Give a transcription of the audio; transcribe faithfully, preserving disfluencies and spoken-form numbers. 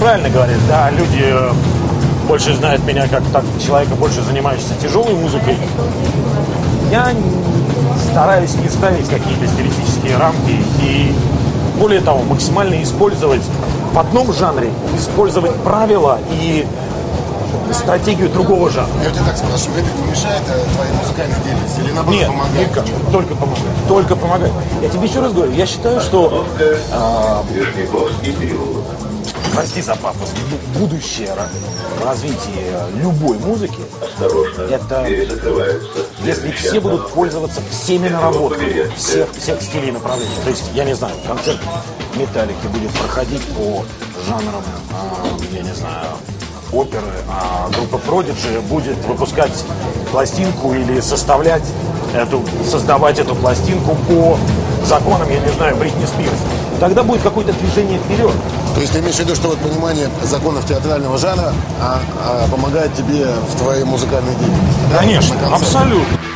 правильно говоришь, да, люди э, больше знают меня как так, человека, больше занимающегося тяжелой музыкой. Я стараюсь не ставить какие-то стилистические рамки и, более того, максимально использовать в одном жанре, использовать правила и стратегию другого жанра. Я тебя так спрашиваю, это не мешает твоей музыкальной деятельности или наоборот Нет, помогает? никак, только помогает, только помогает. Я тебе еще раз говорю, я считаю, что а, прости за пафос, будущее развитие любой музыки, это если все будут пользоваться всеми наработками всех, всех стилей и направлений. То есть, я не знаю, концерт Металлики будет проходить по жанрам, а, я не знаю, оперы, а группа Prodigy будет выпускать пластинку или составлять эту, создавать эту пластинку по законам, я не знаю, Бритни Спирс. Тогда будет какое-то движение вперед. То есть ты имеешь в виду, что вот понимание законов театрального жанра а, а, помогает тебе в твоей музыкальной деятельности? Конечно, да? абсолютно.